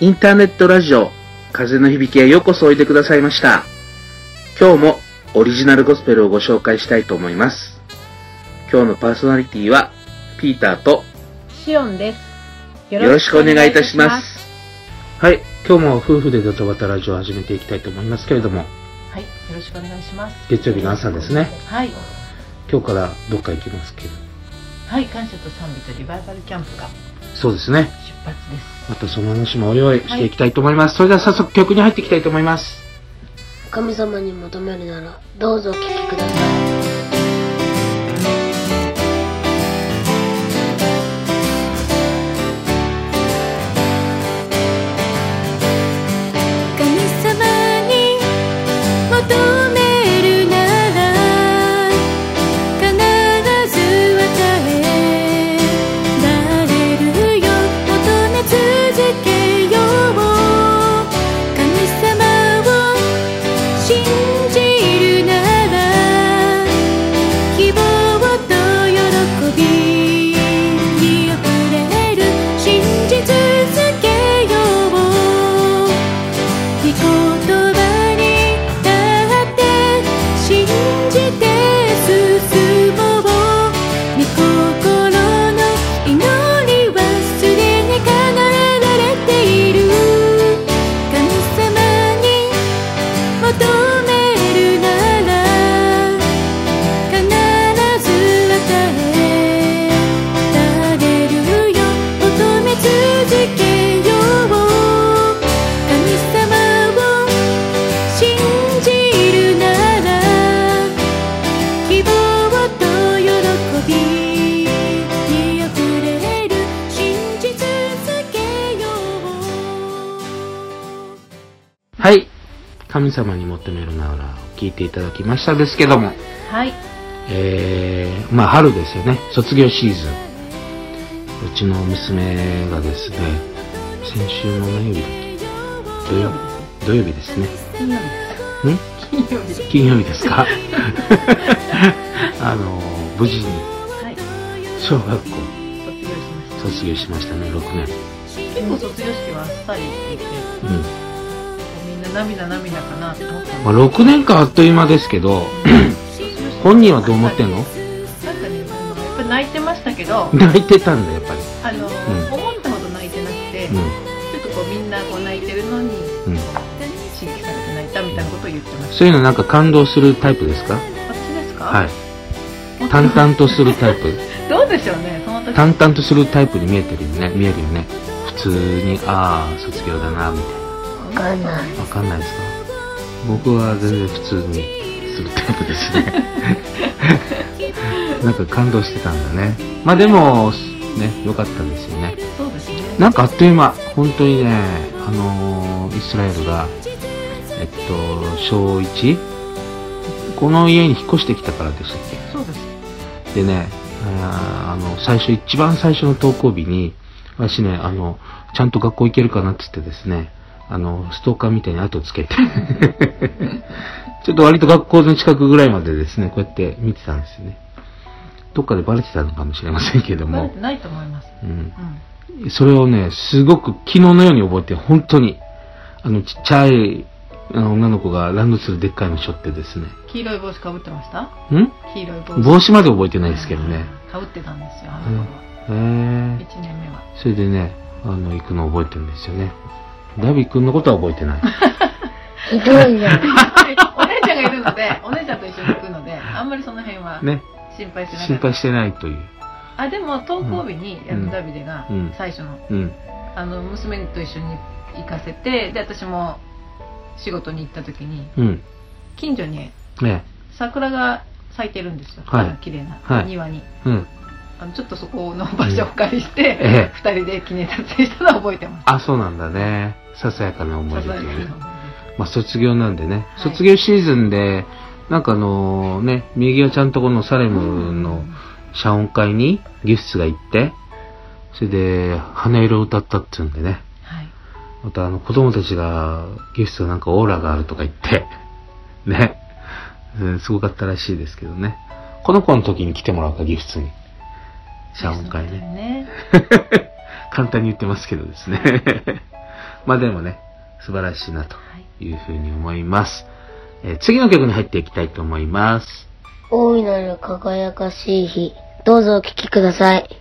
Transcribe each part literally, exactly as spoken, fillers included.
インターネットラジオ風の響きへようこそおいでくださいました。今日もオリジナルゴスペルをご紹介したいと思います。今日のパーソナリティはピーターとシオンです。 よろしくお願いいたします。はい、今日も夫婦でドタバタラジオを始めていきたいと思いますけれども、 はい、よろしくお願いします。 月曜日の朝ですね。 はい。 今日からどっか行きますけど。 はい、感謝と賛美とリバイバルキャンプがそうですね。 出発です。 またその話もおいおいしていきたいと思います。はい、それでは早速曲に入っていきたいと思います。 神様に求めるならどうぞお聴きください。 はい、神様に求めるならを聞いていただきましたですけども、 はい、 えー、まあ春ですよね、卒業シーズン。うちの娘がですね、先週の何曜日だっけ、土曜日土曜日ですね。 金曜日です。 ん？金曜日ですか？あの無事に小学校卒業しましたね、ろくねん。 結構卒業式はあっさりって言って、うん涙涙かなって思ったんです。 まあ、ろくねんかあっという間ですけど、本人はどう思ってんの？なんかね、やっぱり泣いてましたけど、 泣いてたんだやっぱり。 あの、うん、思ったほど泣いてなくて、うん、ちょっとこうみんなこう泣いてるのに、うん、刺激されて泣いたみたいなことを言ってました。 そういうのなんか感動するタイプですか？ 私ですか？ はい。淡々とするタイプ。 どうでしょうね、その時。 淡々とするタイプに見えてるよね、見えるよね。普通にああ卒業だなみたいな。 わかんない。 わかんないですか？僕は全然普通にするタイプですね。なんか感動してたんだね。まあでもね、良かったですよね。 そうですね。 なんかあっという間、本当にね、あのー、イスラエルがえっと小いちこの家に引っ越してきたからでしたっけ？ そうです。 でね、あの最初一番最初の登校日に私ね、あのちゃんと学校行けるかなって言ってですね。あの、ストーカーみたいに後つけて。ちょっと割と学校の近くぐらいまでですね、こうやって見てたんですよね。どっかでバレてたのかもしれませんけども。 バレてないと思います。 うん。うん、それをね、すごく昨日のように覚えて、本当に、あの、ちっちゃい女の子がランドセルでっかいの背負ってですね。 黄色い帽子かぶってました？ん？黄色い帽子。 帽子まで覚えてないですけどね。 かぶってたんですよ、あの頃。 うん、へぇー。いちねんめは。 それでね、あの、行くの覚えてるんですよね。ダビ君のことは覚えてない。 ひどいな。 お姉ちゃんがいるので、お姉ちゃんと一緒に行くので、あんまりその辺は心配してない。 心配してないという。 あ、でも登校日に、うん、ダビデが最初の、うん、あの娘と一緒に行かせて、で私も仕事に行った時に、うん、近所に桜が咲いてるんですよ。はい、綺麗な、はい、庭に。うんあのちょっとそこの場所をお借りして、うんええ、ふたりで記念撮影したのを覚えてます。 あ、そうなんだね。ささやかな思い出というね。まあ卒業なんでね、はい、卒業シーズンでなんかあのー、ね、右はちゃんとこのサレムの謝恩会にギフスが行って、それで花色を歌ったっていうんでね。はい、またあの子供たちがギフスがなんかオーラがあるとか言ってね、すごかったらしいですけどね。この子の時に来てもらうかギフスに。謝恩会ね。ね簡単に言ってますけどですね。 まあでもね、素晴らしいなというふうに思います。えー、次の曲に入っていきたいと思います。 大いなる輝かしい日、どうぞお聴きください。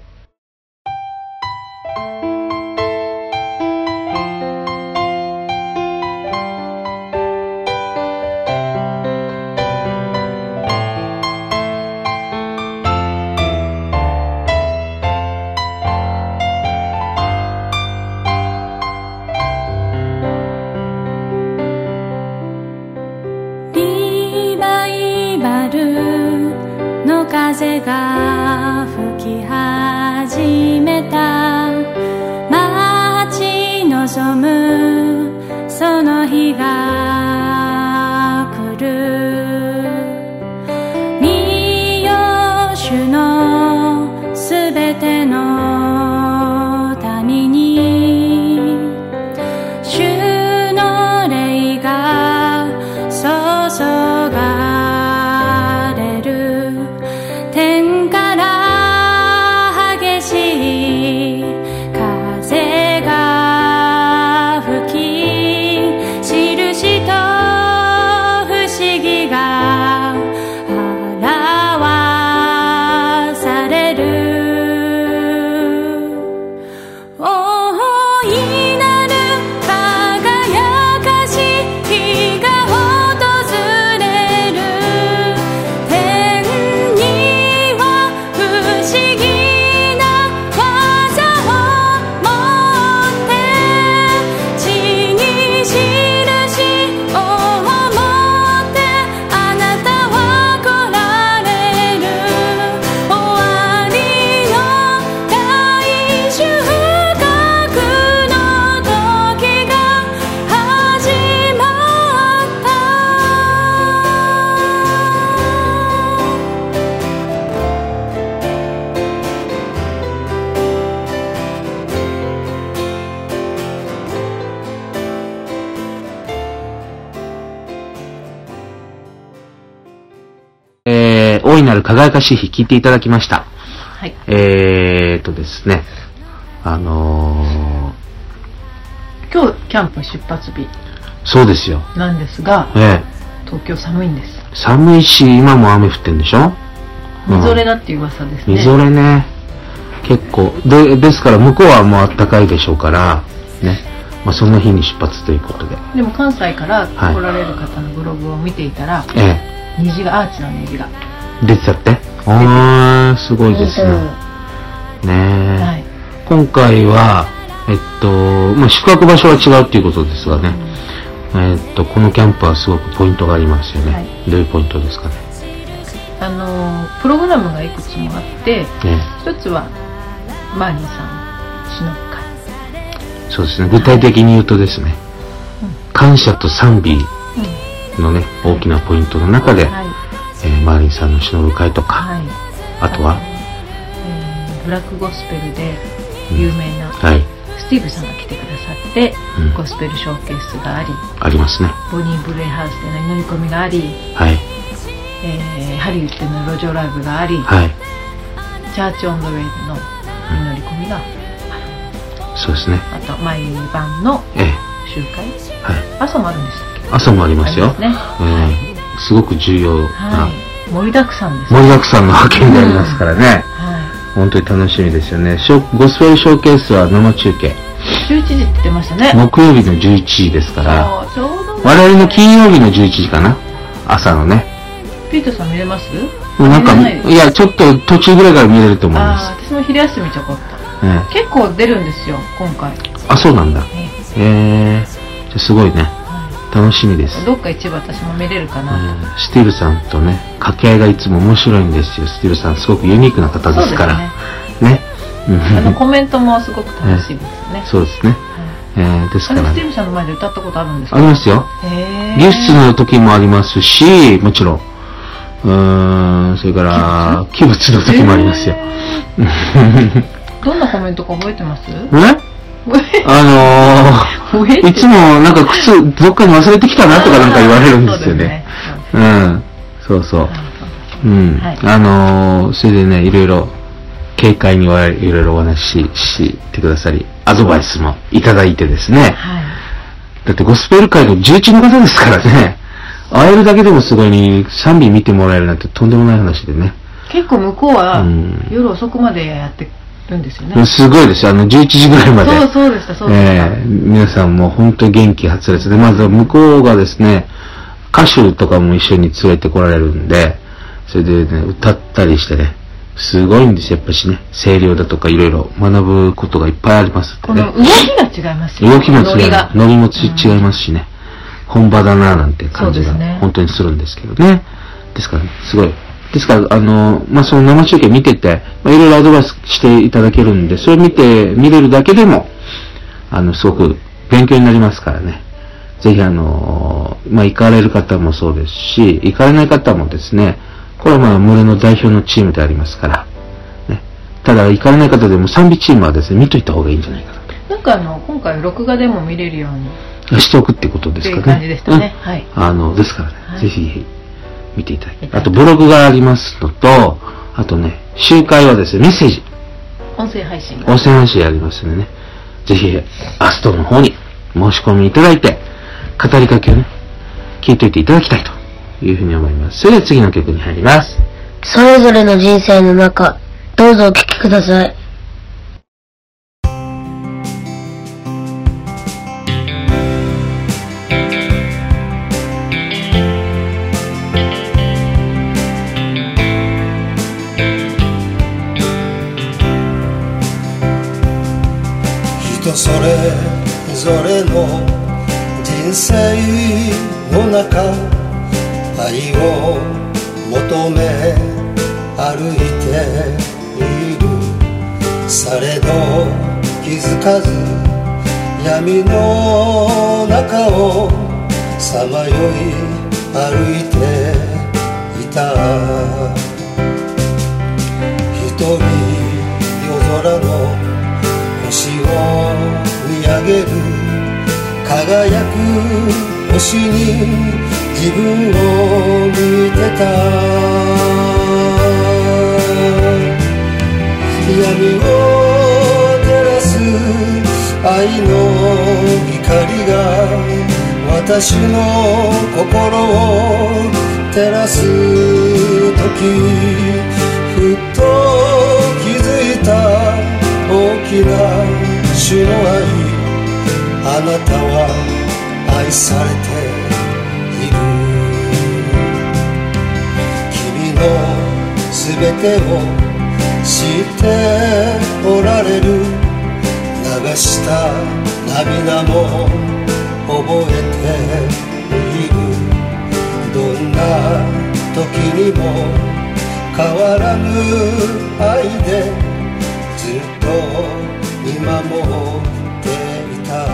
風が吹き始めた待ち望むその日が来る見よ主のすべての民に主の霊が注が天から激しい風が吹き印と不思議が表される大いなる輝かしい日が訪れる天に不思議な技を持って地に印を持ってあなたは来られる終わりの大収穫の時が始まったえー、大いなる輝かしい日聞いていただきました。 はい。 えーとですね、あのー、今日キャンプ出発日。 そうですよ。 なんですが、 えー、東京寒いんです。 寒いし、今も雨降ってんでしょ？ みぞれだっていう噂ですね。 みぞれね。結構。で、ですから向こうはもう暖かいでしょうから、ね。まあそんな日に出発ということで。 でも関西から来られる方のブログを見ていたら、 はい、ええ。 虹が、アーチの虹が。 出てたって？あー、すごいですね。ねえ、はい。今回は、えっと、まあ、宿泊場所は違うっていうことですがね、うん、えっと、このキャンプはすごくポイントがありますよね。はい、どういうポイントですかね。 あの、プログラムがいくつもあって、ね、一つは、マーニーさん、詩の会。 そうですね。具体的に言うとですね、はい、感謝と賛美のね、うん、大きなポイントの中で、はい、えー、マーリンさんの忍ぶ会とか、はい、あとは、 えー、ブラックゴスペルで有名な、うん、はい、スティーブさんが来てくださって、うん、ゴスペルショーケースがあり、 ありますね。 ボニー・ブレイハウスでの祈り込みがあり、はい、えー、ハリウッドでの路上ライブがあり、はい、チャーチ・オン・ド・ウェイでの祈り込みがある、 うん、そうですね。 あと毎晩の集会、ええ、はい、朝もあるんでしたっけ？ 朝もありますよ。ありますね。えーすごく重要な、はい、 盛りだくさんです、ね、 盛りだくさんの派遣でありますからね、うん、はい、本当に楽しみですよね。ゴスペルショーケースは生中継じゅういちじって言ってましたね。 木曜日のじゅういちじですから、ちょうど、ね、我々の金曜日のじゅういちじかな、朝のね。 ピートさん見れます？ なんかいやちょっと途中ぐらいから見れると思います。 あ、私も昼休みちょこっと、ね、結構出るんですよ今回。 あ、そうなんだ。へえー、じゃすごいね、楽しみです。 どっか一部私も見れるかなと、 えー、スティールさんとね掛け合いがいつも面白いんですよ。スティールさんすごくユニークな方ですからね。 あのコメントもすごく楽しいですね。 そうですね、はい、えー、ですから、ね、 スティールさんの前で歌ったことあるんですか？ ありますよ。ギフツの時もありますし、もちろんうーん、それから器物の時もありますよ。 どんなコメントか覚えてます？ えあのー、いつもなんか靴どっかに忘れてきたなとかなんか言われるんですよね。うん、そうそう。うん、はい、あのー、それでね、いろいろ軽快にいろいろお話ししてくださりアドバイスもいただいてですね。 はい。 だってゴスペル界の重鎮の方ですからね。会えるだけでもすごいに賛美見てもらえるなんてとんでもない話でね。 結構向こうは夜遅くまでやってるんですよね。 うん、すごいですよ。あのじゅういちじぐらいまで。 そうそうでした、そうでした。 えー、皆さんも本当に元気はつらつで、まず向こうがですね、歌手とかも一緒に連れてこられるんで、それでね、歌ったりしてね、すごいんですよ、やっぱしね。声量だとかいろいろ学ぶことがいっぱいありますってね。 この動きが違いますよね。 動きも違います。ノリもち、うん、違いますしね。本場だなぁなんて感じが本当にするんですけどね。ですからね、すごい。ですから、あの、まあ、その生中継見てて、まあ、いろいろアドバイスしていただけるんで、それを見て、見れるだけでも、あの、すごく勉強になりますからね。ぜひあの、まあ、行かれる方もそうですし、行かれない方もですね、これはまあ、群れの代表のチームでありますから、ね。ただ、行かれない方でも賛美チームはですね、見といた方がいいんじゃないかなと。 なんかあの、今回録画でも見れるように。 しておくってことですかね。 っていう感じでしたね。うん、はい。 あの、ですからね、はい、ぜひ、見ていただきたい。あと、ブログがありますのと、あとね、集会はですね、メッセージ。 音声配信。 音声配信やりますのでね、ぜひ、アストの方に申し込みいただいて、語りかけをね、聞いておいていただきたいというふうに思います。それでは次の曲に入ります。 それぞれの人生の中、どうぞお聴きください。 人それぞれの人生の中、愛を求め歩いている。されど気づかず闇の中をさまよい歩いていた。一人夜空の星を見上げる、輝く星に自分を見てた。闇を照らす愛の光が私の心を照らす時、ふっと気づいた大きな主の愛、あなたは愛されている。君のすべてを知っておられる。流した涙も覚えている。どんな時にも変わらぬ愛でずっと見守っていた。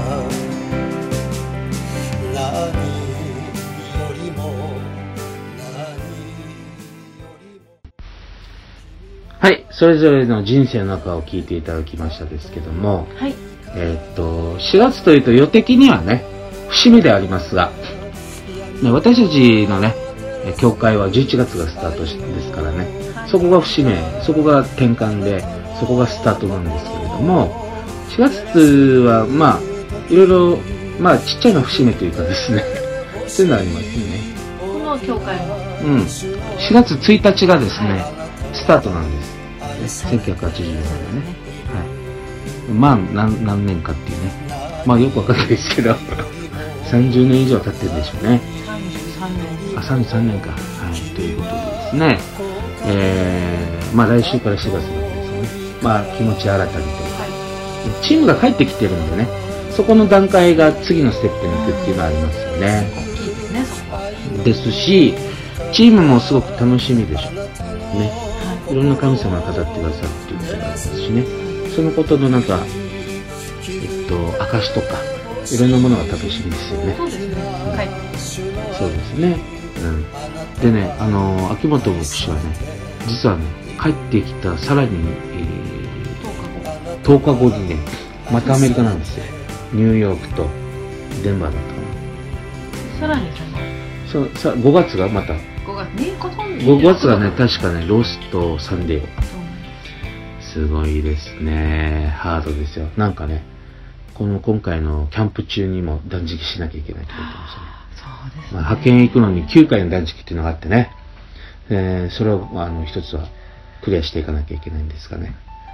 何よりも何よりも。 はい、それぞれの人生の中を聞いていただきましたですけども、 はい、 えー、っとしがつというと予的にはね節目でありますが、ね、私たちのね教会はじゅういちがつがスタートですからね、そこが節目、そこが転換で、そこがスタートなんですけれども、しがつはまあいろいろまあちっちゃいの節目というかですねそういうのありますよね。 この教会はうんしがつついたちがですねスタートなんです、ね、せんきゅうひゃくはちじゅうねんだね、はい、まあ 何, 何年かっていうね、まあよくわかんないですけどさんじゅうねん以上経ってるでしょうね。 さんじゅうさんねん。 あ、さんじゅうさんねんか。はい、ということでですね、えー、まあ来週からしがつなんですよね。まあ気持ち新たにというか、はい、チームが帰ってきてるんでね、そこの段階が次のステップに行くっていうのはありますよね。 大きいですね、そこ。 ですし、チームもすごく楽しみでしょ。ね。はい、いろんな神様が飾ってくださるっていうことがありますしね。そのことのなんか、えっと、証とか、いろんなものが楽しみですよね。 そうですね。帰ってきて。 そうですね。うん。でね、あの、秋元牧師はね、実はね、帰ってきたさらに、えー、とおかごにね、またアメリカなんですよ。ニューヨークとデンバーだったかな。さらにその、さごがつがまた。 ごがつにほとんど。 ごがつがね、確かね、ロースとサンデー。 そうなんです。 すすごいですね。ハードですよ。なんかね、この今回のキャンプ中にも断食しなきゃいけないって言ってましたね。 そうですね。 まあ、派遣行くのにきゅうかいの断食っていうのがあってね、えー、それをあの一つはクリアしていかなきゃいけないんですがね。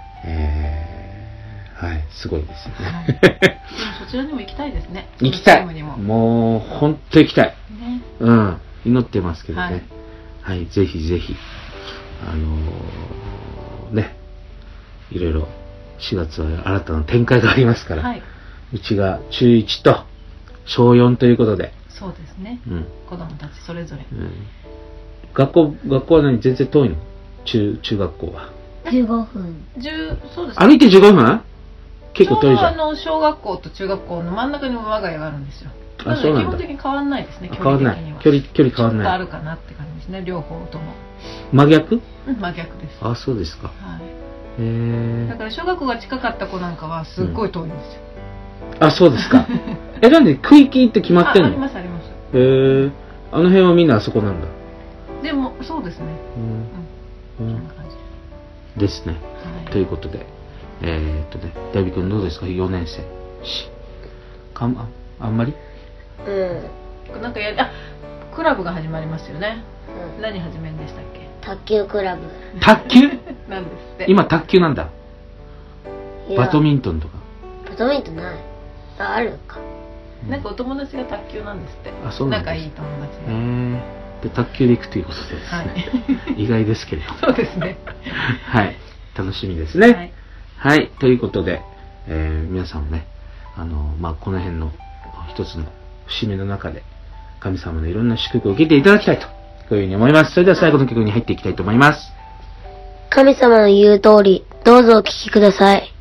えー、はい、すごいですよね。はい、でもそちらにも行きたいですね。 行きたい。も, もう本当行きたい。ね、うん、祈ってますけどね。はい、はい、ぜひぜひあのー、ね、いろいろしがつは新たな展開がありますから、はい、うちがちゅういちとしょうよんということで。 そうですね。うん、子供たちそれぞれ。うん、 学校学校は何全然遠いの？中中学校は。 じゅうごふん。 そうです、 ね。歩いてじゅうごふん？結構遠いじゃん。 ちょうどあの小学校と中学校の真ん中にも我が家があるんですよ。あ、そうなんだ。基本的に変わんないですね。 変わんない。距離距離変わんない。 ちょっとあるかなって感じですね。両方とも。 真逆？ うん、真逆です。 あ、そうですか。はい。へえ。 だから小学校が近かった子なんかはすっごい遠いんですよ。 うん、あ、そうですか。え、なんで区域って決まってんの？ あ、ありますあります。 へえ。あの辺はみんなあそこなんだ。 でもそうですね。うん。うん。そんな感じです。ですね。はい、ということで、えー、っとね、大美君どうですか？よねん生。し、かんあ、あんまり？ うん。 なんかやあ、クラブが始まりますよね。うん、何始めんでしたっけ？ 卓球クラブ。 卓球？ なんですって。 今卓球なんだ。バドミントンとか。 バドミントンない。あ、あるか。 なんかお友達が卓球なんですって。 あ、そうなんです。 仲いい友達が。 へえ。で、卓球で行くということでですね。はい、意外ですけれども。 そうですね。 はい。楽しみですね。はい。はい。ということで、えー、皆さんもね、あの、まあ、この辺の一つの節目の中で、神様のいろんな祝福を受けていただきたいと、こういうふうに思います。それでは最後の曲に入っていきたいと思います。 神様の言う通り、どうぞお聴きください。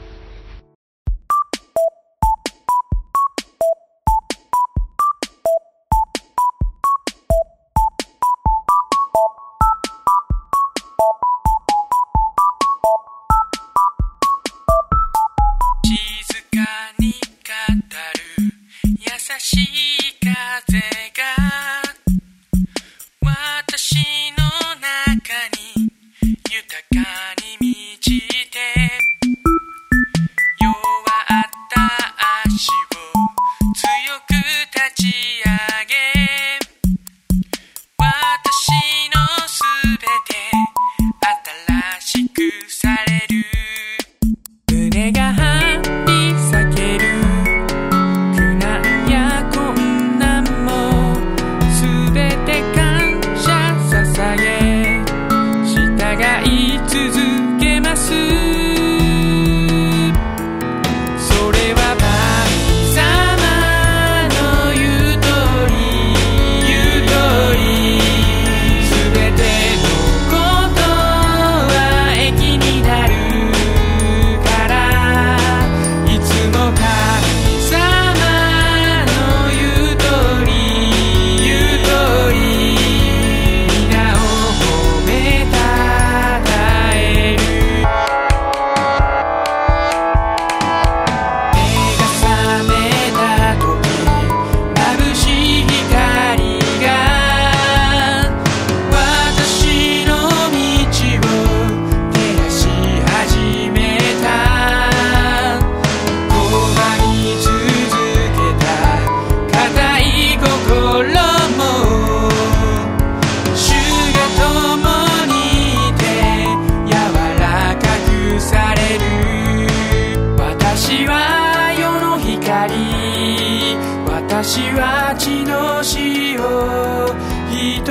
私は血の潮、人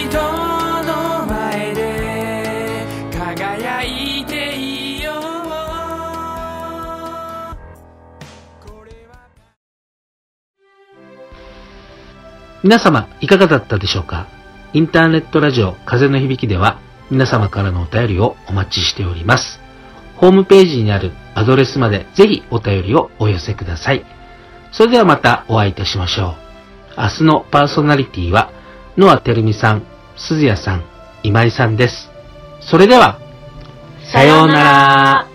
々の前で輝いていよう。 皆様いかがだったでしょうか。インターネットラジオ風の響きでは皆様からのお便りをお待ちしております。ホームページにあるアドレスまでぜひお便りをお寄せください。それではまたお会いいたしましょう。明日のパーソナリティはノアてるみさん、鈴谷さん、今井さんです。それでは、さようなら。